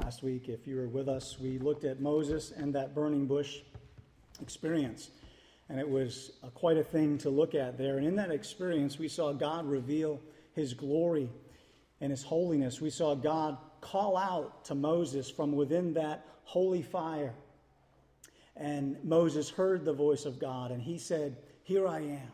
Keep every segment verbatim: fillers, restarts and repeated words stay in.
Last week, if you were with us, we looked at Moses and that burning bush experience. And it was uh, quite a thing to look at there. And in that experience, we saw God reveal his glory and his holiness. We saw God call out to Moses from within that holy fire. And Moses heard the voice of God, and he said, "Here I am."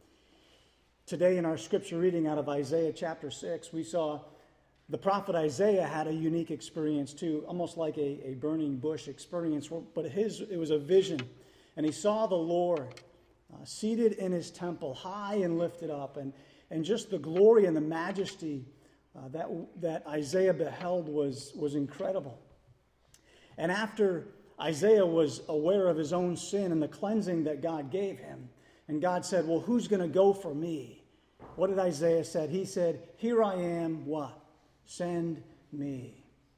Today in our scripture reading out of Isaiah chapter six, we saw the prophet Isaiah had a unique experience too, almost like a, a burning bush experience, but his it was a vision. And he saw the Lord uh, seated in his temple, high and lifted up, and, and just the glory and the majesty uh, that, that Isaiah beheld was, was incredible. And after Isaiah was aware of his own sin and the cleansing that God gave him, and God said, "Well, who's going to go for me?" What did Isaiah say? He said, "Here I am, what? Send me."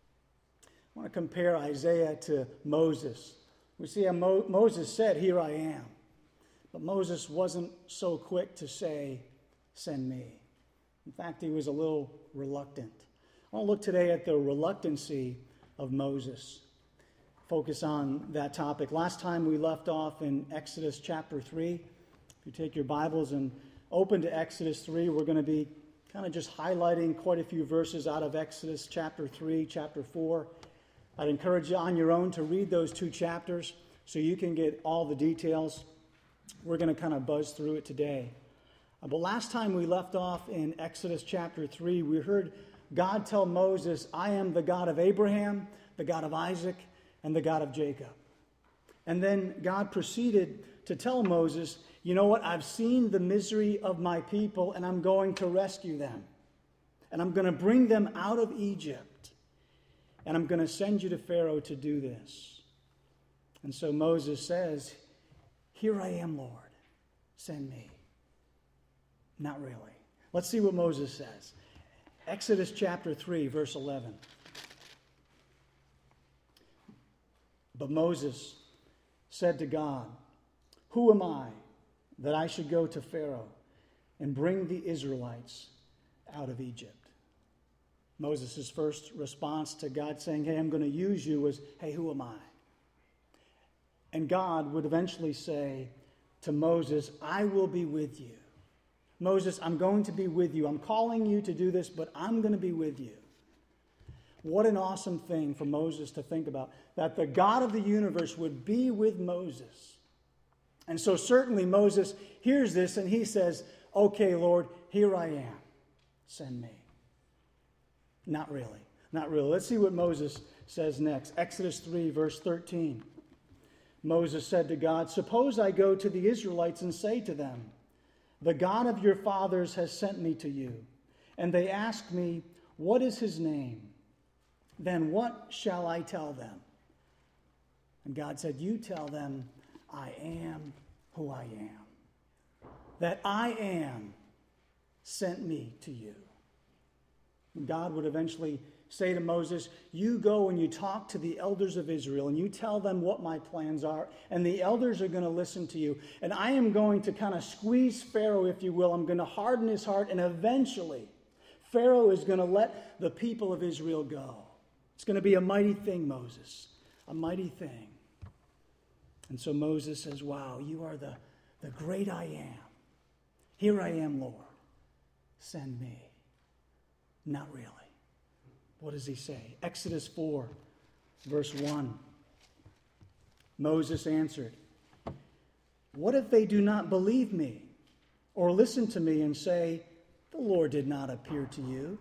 I want to compare Isaiah to Moses. We see how Mo- Moses said, "Here I am." But Moses wasn't so quick to say, "Send me." In fact, he was a little reluctant. I want to look today at the reluctancy of Moses. Focus on that topic. Last time we left off in Exodus chapter three. If you take your Bibles and open to Exodus three, we're going to be kind of just highlighting quite a few verses out of Exodus chapter three, chapter four. I'd encourage you on your own to read those two chapters so you can get all the details. We're going to kind of buzz through it today. Uh, but last time we left off in Exodus chapter three, we heard God tell Moses, "I am the God of Abraham, the God of Isaac, and the God of Jacob." And then God proceeded to tell Moses, "You know what? I've seen the misery of my people, and I'm going to rescue them. And I'm going to bring them out of Egypt. And I'm going to send you to Pharaoh to do this." And so Moses says, "Here I am, Lord. Send me." Not really. Let's see what Moses says. Exodus chapter three, verse eleven. But Moses said to God, "Who am I that I should go to Pharaoh and bring the Israelites out of Egypt?" Moses' first response to God saying, "Hey, I'm going to use you," was, "Hey, who am I?" And God would eventually say to Moses, "I will be with you." Moses, I'm going to be with you. I'm calling you to do this, but I'm going to be with you. What an awesome thing for Moses to think about, that the God of the universe would be with Moses. And so certainly Moses hears this and he says, "Okay, Lord, here I am. Send me." Not really. Not really. Let's see what Moses says next. Exodus three, verse thirteen. Moses said to God, "Suppose I go to the Israelites and say to them, 'The God of your fathers has sent me to you.' And they ask me, 'What is his name?' Then what shall I tell them?" And God said, "You tell them, 'I am who I am.' That I am sent me to you." And God would eventually say to Moses, "You go and you talk to the elders of Israel and you tell them what my plans are, and the elders are going to listen to you. And I am going to kind of squeeze Pharaoh, if you will. I'm going to harden his heart, and eventually Pharaoh is going to let the people of Israel go." It's going to be a mighty thing, Moses, a mighty thing. And so Moses says, "Wow, you are the, the great I am. Here I am, Lord. Send me." Not really. What does he say? Exodus four, verse one. Moses answered, "What if they do not believe me or listen to me and say, 'The Lord did not appear to you'?"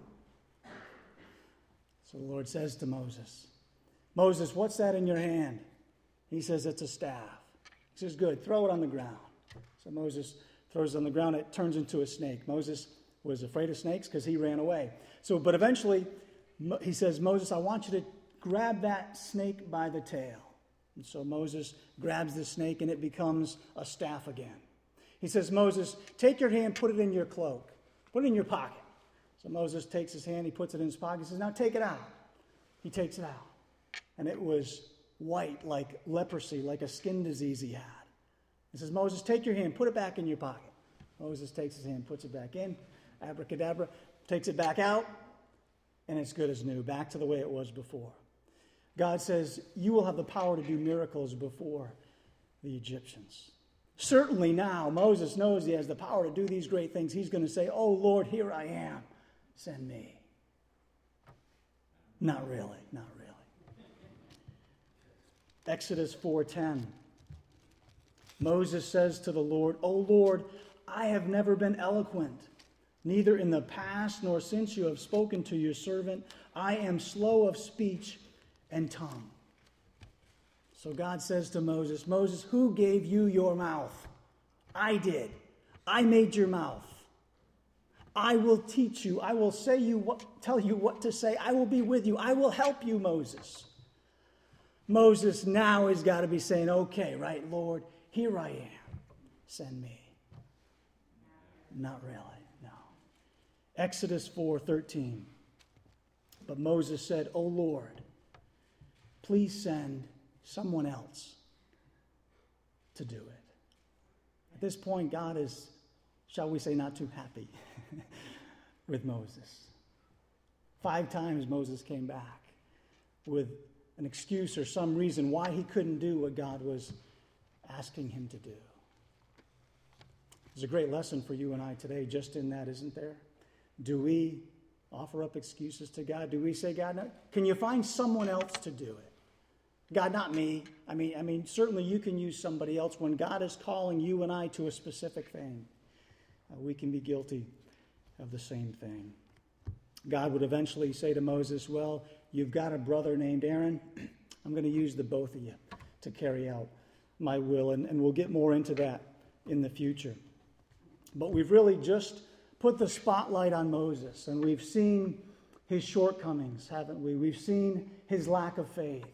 So the Lord says to Moses, "Moses, what's that in your hand?" He says, "It's a staff." He says, "Good, throw it on the ground." So Moses throws it on the ground. It turns into a snake. Moses was afraid of snakes because he ran away. So, but eventually, he says, "Moses, I want you to grab that snake by the tail." And so Moses grabs the snake and it becomes a staff again. He says, "Moses, take your hand, put it in your cloak. Put it in your pocket." So Moses takes his hand, he puts it in his pocket. He says, "Now take it out." He takes it out. And it was white, like leprosy, like a skin disease he had. He says, "Moses, take your hand, put it back in your pocket." Moses takes his hand, puts it back in. Abracadabra, takes it back out, and it's good as new, back to the way it was before. God says, you will have the power to do miracles before the Egyptians. Certainly now, Moses knows he has the power to do these great things. He's going to say, oh, Lord, here I am. Send me. Not really, not really. Exodus four ten. Moses says to the Lord, O Lord, I have never been eloquent, neither in the past nor since you have spoken to your servant. I am slow of speech and tongue. So God says to Moses, Moses, who gave you your mouth? I did. I made your mouth. I will teach you. I will say you what, tell you what to say. I will be with you. I will help you, Moses. Moses now has got to be saying, okay, right, Lord, here I am. Send me. Not really, no. Exodus four thirteen. But Moses said, O Lord, please send someone else to do it. At this point, God is, shall we say, not too happy with Moses. Five times Moses came back with an excuse or some reason why he couldn't do what God was asking him to do. There's a great lesson for you and I today just in that, isn't there? Do we offer up excuses to God? Do we say, God, no, can you find someone else to do it? God, not me. I mean, I mean, certainly you can use somebody else. When God is calling you and I to a specific thing, uh, we can be guilty of the same thing. God would eventually say to Moses, well, you've got a brother named Aaron. I'm going to use the both of you to carry out my will, and, and we'll get more into that in the future. But we've really just put the spotlight on Moses, and we've seen his shortcomings, haven't we? We've seen his lack of faith.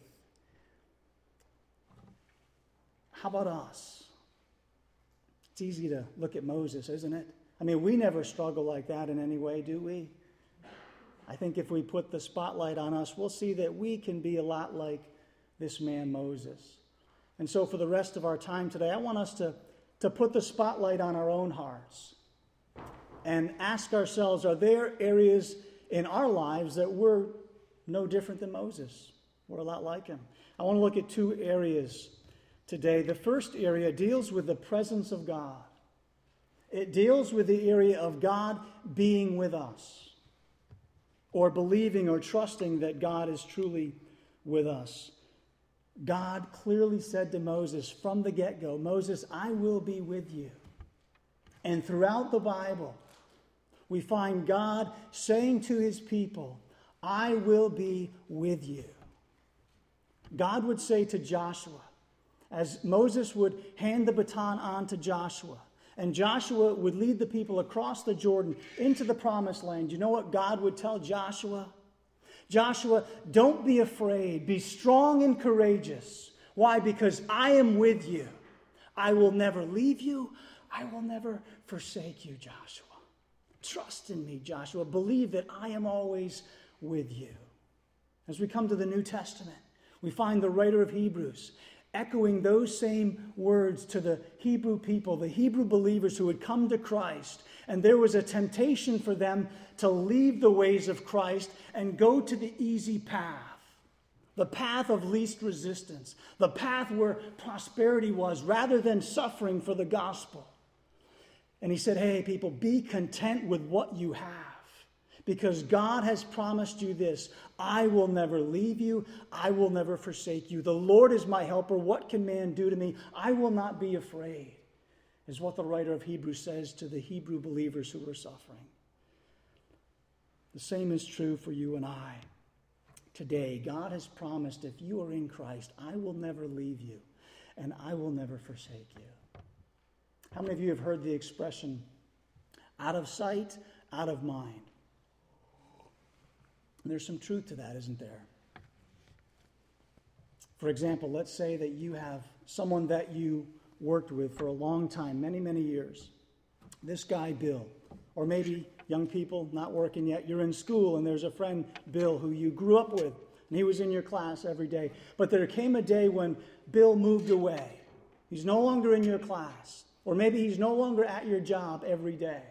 How about us? It's easy to look at Moses, isn't it? I mean, we never struggle like that in any way, do we? I think if we put the spotlight on us, we'll see that we can be a lot like this man Moses. And so for the rest of our time today, I want us to, to put the spotlight on our own hearts and ask ourselves, are there areas in our lives that we're no different than Moses? We're a lot like him. I want to look at two areas today. The first area deals with the presence of God. It deals with the area of God being with us, or believing or trusting that God is truly with us. God clearly said to Moses from the get-go, Moses, I will be with you. And throughout the Bible, we find God saying to his people, I will be with you. God would say to Joshua, as Moses would hand the baton on to Joshua, and Joshua would lead the people across the Jordan into the promised land, you know what God would tell Joshua? Joshua, don't be afraid. Be strong and courageous. Why? Because I am with you. I will never leave you. I will never forsake you, Joshua. Trust in me, Joshua. Believe that I am always with you. As we come to the New Testament, we find the writer of Hebrews echoing those same words to the Hebrew people, the Hebrew believers who had come to Christ. And there was a temptation for them to leave the ways of Christ and go to the easy path, the path of least resistance, the path where prosperity was, rather than suffering for the gospel. And he said, hey, people, be content with what you have, because God has promised you this. I will never leave you. I will never forsake you. The Lord is my helper. What can man do to me? I will not be afraid, is what the writer of Hebrews says to the Hebrew believers who were suffering. The same is true for you and I. Today, God has promised if you are in Christ, I will never leave you and I will never forsake you. How many of you have heard the expression, out of sight, out of mind? And there's some truth to that, isn't there? For example, let's say that you have someone that you worked with for a long time, many, many years. This guy, Bill. Or maybe young people not working yet, you're in school and there's a friend, Bill, who you grew up with, and he was in your class every day. But there came a day when Bill moved away. He's no longer in your class. Or maybe he's no longer at your job every day.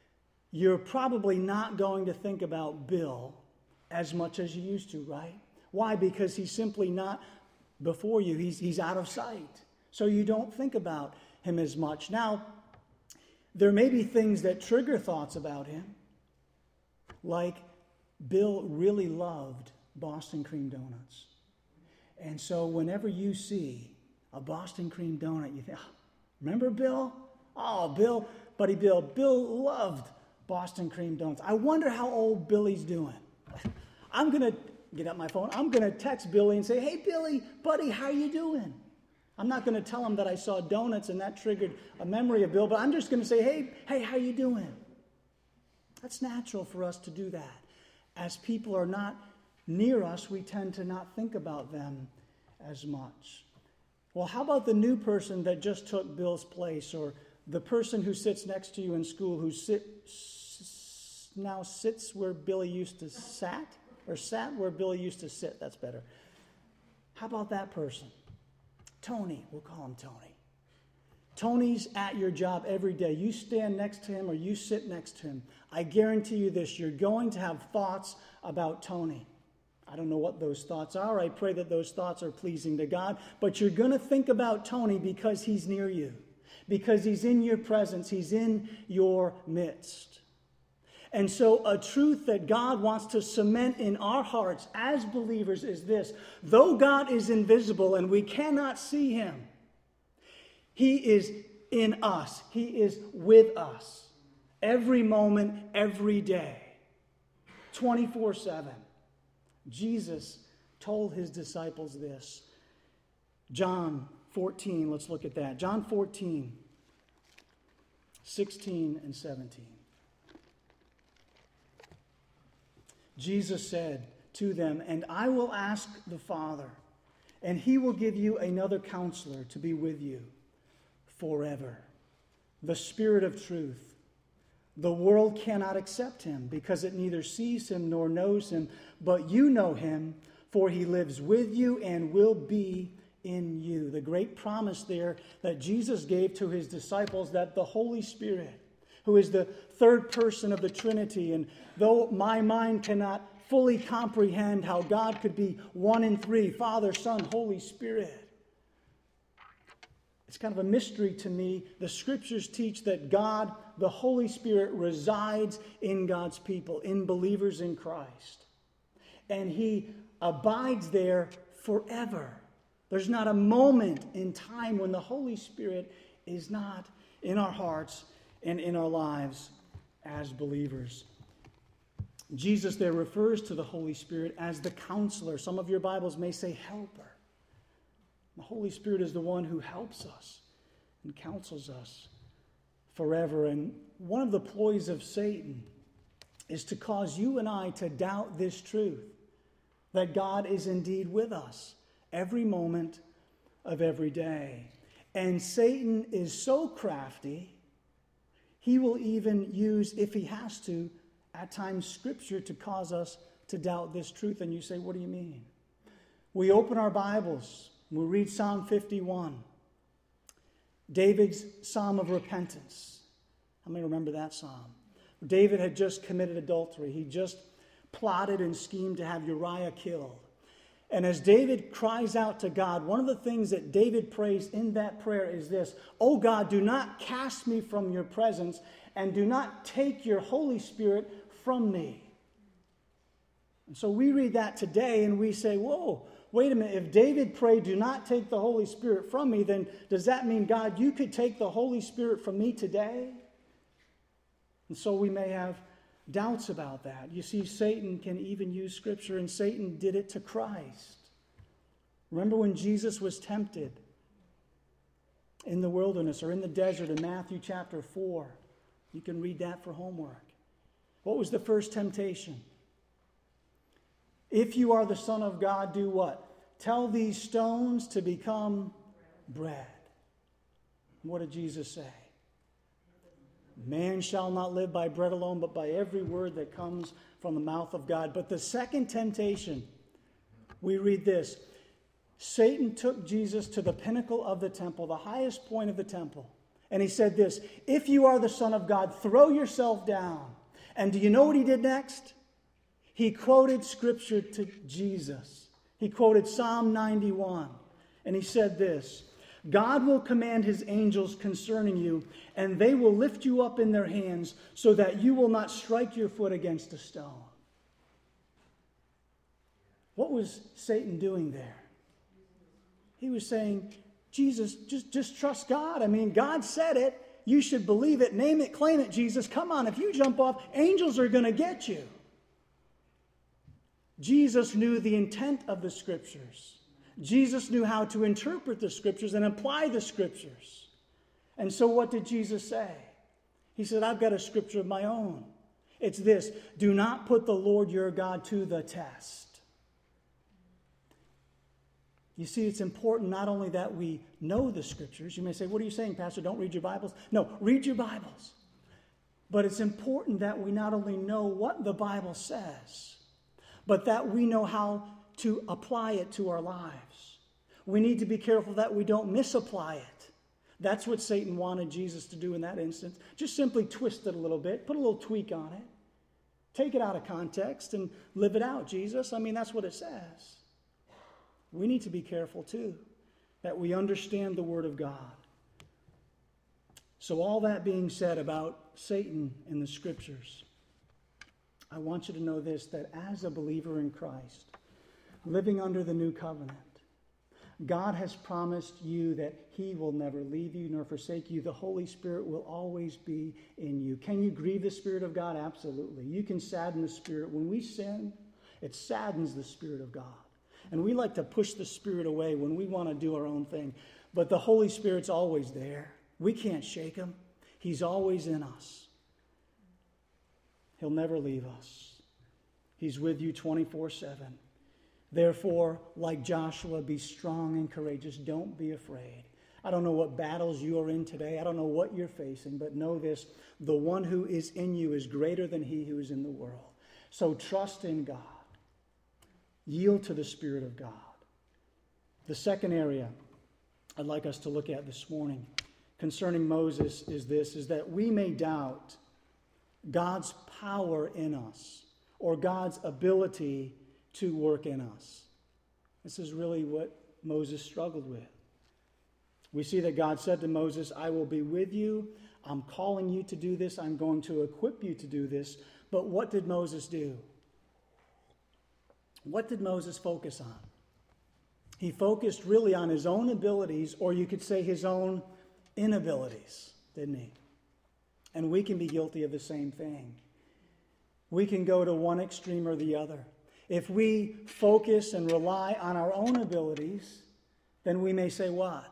You're probably not going to think about Bill as much as you used to, right? Why? Because he's simply not before you. He's, he's out of sight. So you don't think about him as much. Now, there may be things that trigger thoughts about him, like Bill really loved Boston cream donuts. And so whenever you see a Boston cream donut, you think, oh, remember Bill? Oh, Bill, buddy Bill. Bill loved Boston cream donuts. I wonder how old Billy's doing. I'm going to get out my phone. I'm going to text Billy and say, hey, Billy, buddy, how you doing? I'm not going to tell him that I saw donuts and that triggered a memory of Bill, but I'm just going to say, hey, hey, how you doing? That's natural for us to do that. As people are not near us, we tend to not think about them as much. Well, how about the new person that just took Bill's place, or the person who sits next to you in school who sit, s- now sits where Billy used to sat, or sat where Billy used to sit? That's better. How about that person? Tony, we'll call him Tony. Tony's at your job every day. You stand next to him or you sit next to him. I guarantee you this, you're going to have thoughts about Tony. I don't know what those thoughts are. I pray that those thoughts are pleasing to God. But you're going to think about Tony because he's near you, because he's in your presence, he's in your midst. And so a truth that God wants to cement in our hearts as believers is this: though God is invisible and we cannot see him, he is in us. He is with us every moment, every day, twenty-four seven. Jesus told his disciples this. John fourteen, let's look at that. John fourteen, sixteen and seventeen. Jesus said to them, and I will ask the Father, and he will give you another counselor to be with you forever, the Spirit of truth. The world cannot accept him because it neither sees him nor knows him, but you know him, for he lives with you and will be in you. The great promise there that Jesus gave to his disciples, that the Holy Spirit, who is the third person of the Trinity, and though my mind cannot fully comprehend how God could be one in three, Father, Son, Holy Spirit, it's kind of a mystery to me. The scriptures teach that God, the Holy Spirit, resides in God's people, in believers in Christ. And he abides there forever. There's not a moment in time when the Holy Spirit is not in our hearts and in our lives as believers. Jesus there refers to the Holy Spirit as the counselor. Some of your Bibles may say helper. The Holy Spirit is the one who helps us and counsels us forever. And one of the ploys of Satan is to cause you and I to doubt this truth, that God is indeed with us every moment of every day. And Satan is so crafty, he will even use, if he has to, at times Scripture to cause us to doubt this truth. And you say, what do you mean? We open our Bibles, we read Psalm fifty-one, David's Psalm of repentance. How many remember that psalm? David had just committed adultery. He just plotted and schemed to have Uriah killed. And as David cries out to God, one of the things that David prays in that prayer is this: "Oh God, do not cast me from your presence, and do not take your Holy Spirit from me." And so we read that today and we say, whoa, wait a minute. If David prayed, "Do not take the Holy Spirit from me," then does that mean, God, you could take the Holy Spirit from me today? And so we may have doubts about that. You see, Satan can even use Scripture, and Satan did it to Christ. Remember when Jesus was tempted in the wilderness or in the desert in Matthew chapter four? You can read that for homework. What was the first temptation? If you are the Son of God, do what? Tell these stones to become bread. What did Jesus say? Man shall not live by bread alone, but by every word that comes from the mouth of God. But the second temptation, we read this: Satan took Jesus to the pinnacle of the temple, the highest point of the temple. And he said this: "If you are the Son of God, throw yourself down." And do you know what he did next? He quoted Scripture to Jesus. He quoted Psalm ninety-one, and he said this, God will command his angels concerning you, and they will lift you up in their hands so that you will not strike your foot against a stone. What was Satan doing there? He was saying, Jesus, just, just trust God. I mean, God said it. You should believe it. Name it, claim it, Jesus. Come on, if you jump off, angels are going to get you. Jesus knew the intent of the Scriptures. Jesus knew how to interpret the Scriptures and apply the Scriptures. And so what did Jesus say? He said, I've got a scripture of my own. It's this, do not put the Lord your God to the test. You see, it's important not only that we know the Scriptures. You may say, what are you saying, Pastor? Don't read your Bibles. No, read your Bibles. But it's important that we not only know what the Bible says, but that we know how to apply it to our lives. We need to be careful that we don't misapply it. That's what Satan wanted Jesus to do in that instance. Just simply twist it a little bit, put a little tweak on it, take it out of context and live it out, Jesus. I mean, that's what it says. We need to be careful too, that we understand the Word of God. So all that being said about Satan in the Scriptures, I want you to know this, that as a believer in Christ, living under the new covenant, God has promised you that he will never leave you nor forsake you. The Holy Spirit will always be in you. Can you grieve the Spirit of God? Absolutely. You can sadden the Spirit. When we sin, it saddens the Spirit of God. And we like to push the Spirit away when we want to do our own thing. But the Holy Spirit's always there. We can't shake him. He's always in us. He'll never leave us. He's with you twenty-four seven. Therefore, like Joshua, be strong and courageous. Don't be afraid. I don't know what battles you are in today. I don't know what you're facing, but know this, the one who is in you is greater than he who is in the world. So trust in God. Yield to the Spirit of God. The second area I'd like us to look at this morning concerning Moses is this, is that we may doubt God's power in us or God's ability to work in us. This is really what Moses struggled with. We see that God said to Moses, I will be with you. I'm calling you to do this. I'm going to equip you to do this. But what did Moses do? What did Moses focus on? He focused really on his own abilities, or you could say his own inabilities, didn't he? And we can be guilty of the same thing. We can go to one extreme or the other. If we focus and rely on our own abilities, then we may say, what?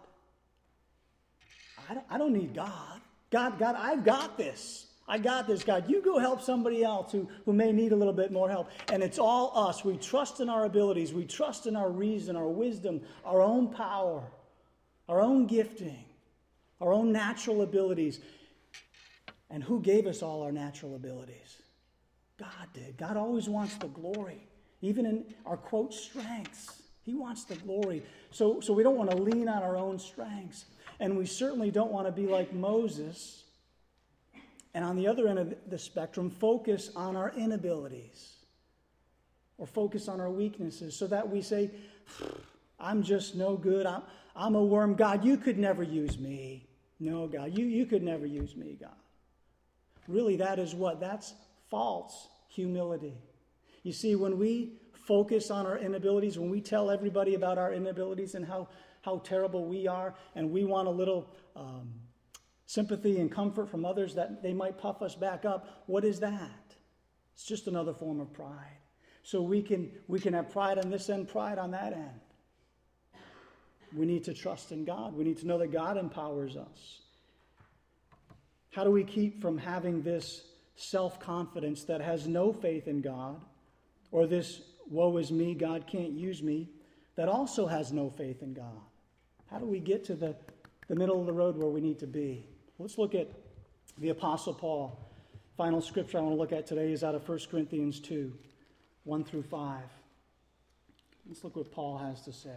I don't, I don't need God. God, God, I've got this. I got this, God. You go help somebody else who, who may need a little bit more help. And it's all us. We trust in our abilities. We trust in our reason, our wisdom, our own power, our own gifting, our own natural abilities. And who gave us all our natural abilities? God did. God always wants the glory. Even in our, quote, strengths. He wants the glory. So, so we don't want to lean on our own strengths. And we certainly don't want to be like Moses. And on the other end of the spectrum, focus on our inabilities. Or focus on our weaknesses. So that we say, I'm just no good. I'm, I'm a worm. God, you could never use me. No, God, you, you could never use me, God. Really, that is what? That's false humility. You see, when we focus on our inabilities, when we tell everybody about our inabilities and how, how terrible we are, and we want a little um, sympathy and comfort from others that they might puff us back up, what is that? It's just another form of pride. So we can, we can have pride on this end, pride on that end. We need to trust in God. We need to know that God empowers us. How do we keep from having this self-confidence that has no faith in God, or this woe is me, God can't use me, that also has no faith in God? How do we get to the, the middle of the road where we need to be? Let's look at the Apostle Paul. Final scripture I want to look at today is out of First Corinthians two, one through five. Let's look what Paul has to say.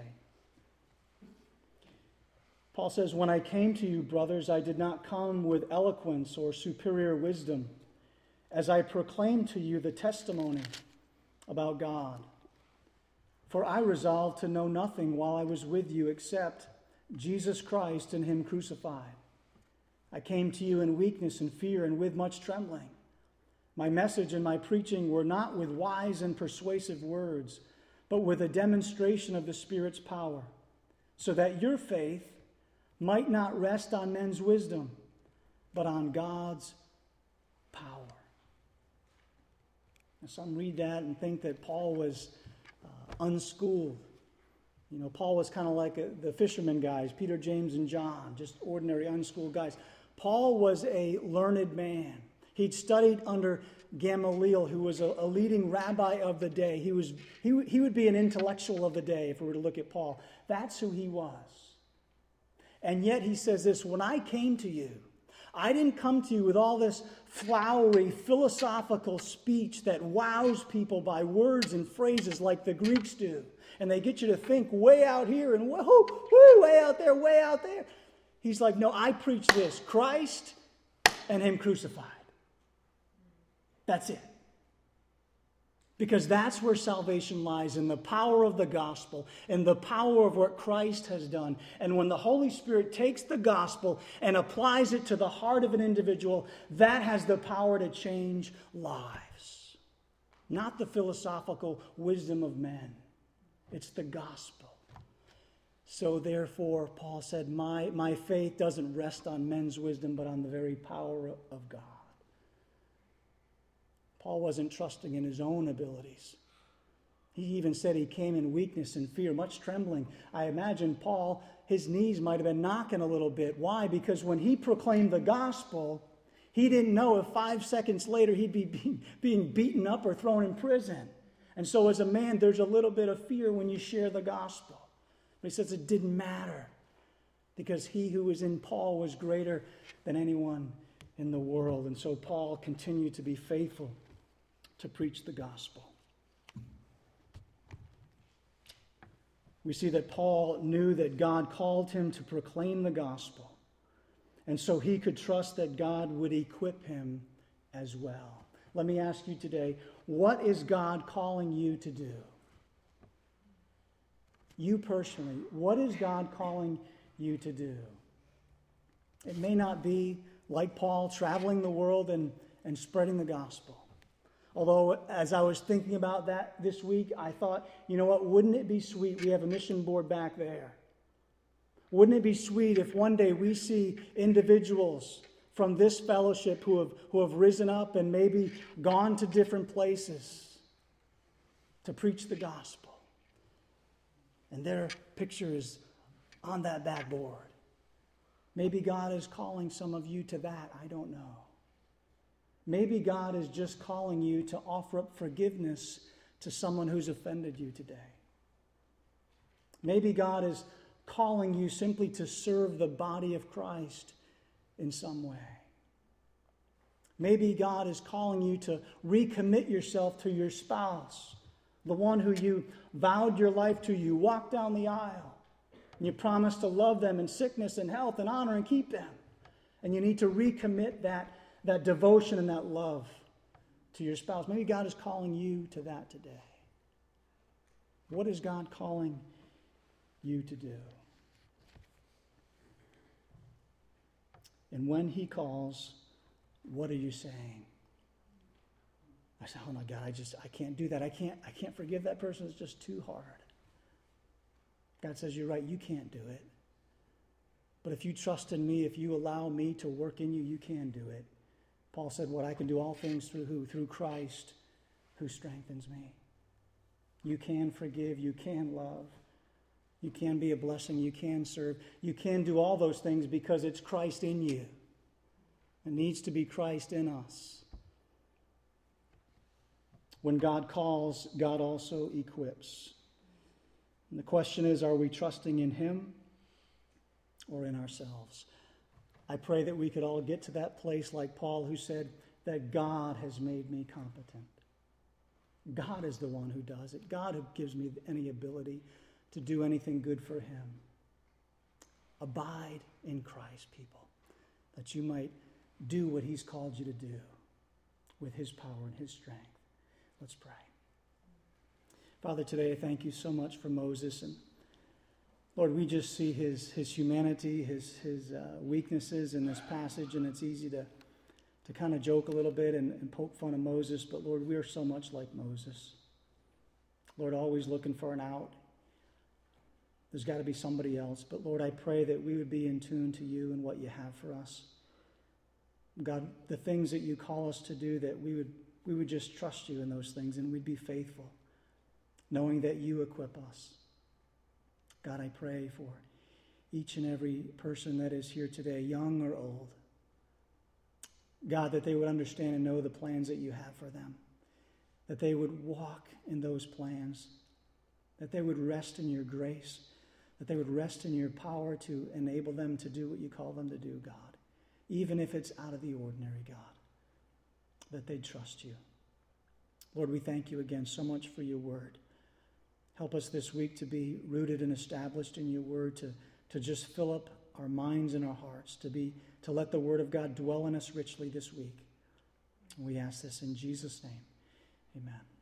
Paul says, when I came to you, brothers, I did not come with eloquence or superior wisdom, as I proclaimed to you the testimony about God. For I resolved to know nothing while I was with you except Jesus Christ and him crucified. I came to you in weakness and fear and with much trembling. My message and my preaching were not with wise and persuasive words, but with a demonstration of the Spirit's power, so that your faith might not rest on men's wisdom, but on God's power. Now, some read that and think that Paul was uh, unschooled. You know, Paul was kind of like a, the fishermen guys, Peter, James, and John, just ordinary unschooled guys. Paul was a learned man. He'd studied under Gamaliel, who was a, a leading rabbi of the day. He was he, he would be an intellectual of the day if we were to look at Paul. That's who he was. And yet he says this, when I came to you, I didn't come to you with all this flowery, philosophical speech that wows people by words and phrases like the Greeks do. And they get you to think way out here and whoa, whoo, way out there, way out there. He's like, no, I preach this, Christ and him crucified. That's it. Because that's where salvation lies, in the power of the gospel, in the power of what Christ has done. And when the Holy Spirit takes the gospel and applies it to the heart of an individual, that has the power to change lives. Not the philosophical wisdom of men. It's the gospel. So therefore, Paul said, my, my faith doesn't rest on men's wisdom, but on the very power of God. Paul wasn't trusting in his own abilities. He even said he came in weakness and fear, much trembling. I imagine Paul, his knees might have been knocking a little bit. Why? Because when he proclaimed the gospel, he didn't know if five seconds later he'd be being, being beaten up or thrown in prison. And so as a man, there's a little bit of fear when you share the gospel. But he says it didn't matter, because he who was in Paul was greater than anyone in the world. And so Paul continued to be faithful to preach the gospel. We see that Paul knew that God called him to proclaim the gospel, and so he could trust that God would equip him as well. Let me ask you today, what is God calling you to do? You personally, what is God calling you to do? It may not be, like Paul, traveling the world and, and spreading the gospel. Although, as I was thinking about that this week, I thought, you know what, wouldn't it be sweet? We have a mission board back there. Wouldn't it be sweet if one day we see individuals from this fellowship who have, who have risen up and maybe gone to different places to preach the gospel, and their picture is on that backboard? Maybe God is calling some of you to that. I don't know. Maybe God is just calling you to offer up forgiveness to someone who's offended you today. Maybe God is calling you simply to serve the body of Christ in some way. Maybe God is calling you to recommit yourself to your spouse, the one who you vowed your life to. You walked down the aisle, and you promised to love them in sickness and health and honor and keep them. And you need to recommit that that devotion and that love to your spouse. Maybe God is calling you to that today. What is God calling you to do? And when he calls, what are you saying? I say, oh my God, I just, I can't do that. I can't, I can't forgive that person. It's just too hard. God says, you're right, you can't do it. But if you trust in me, if you allow me to work in you, you can do it. Paul said, what I can do all things through who? Through Christ who strengthens me. You can forgive, you can love, you can be a blessing, you can serve, you can do all those things because it's Christ in you. It needs to be Christ in us. When God calls, God also equips. And the question is, are we trusting in him or in ourselves? I pray that we could all get to that place like Paul, who said that God has made me competent. God is the one who does it. God who gives me any ability to do anything good for him. Abide in Christ, people, that you might do what he's called you to do with his power and his strength. Let's pray. Father, today I thank you so much for Moses. And Lord, we just see his, his humanity, his, his uh, weaknesses in this passage, and it's easy to, to kind of joke a little bit and, and poke fun of Moses, but Lord, we are so much like Moses. Lord, always looking for an out. There's got to be somebody else. But Lord, I pray that we would be in tune to you and what you have for us. God, the things that you call us to do, that we would we would just trust you in those things and we'd be faithful, knowing that you equip us. God, I pray for each and every person that is here today, young or old. God, that they would understand and know the plans that you have for them, that they would walk in those plans, that they would rest in your grace, that they would rest in your power to enable them to do what you call them to do, God, even if it's out of the ordinary, God, that they'd trust you. Lord, we thank you again so much for your word. Help us this week to be rooted and established in your word, to, to just fill up our minds and our hearts, to be to let the word of God dwell in us richly this week. We ask this in Jesus' name. Amen.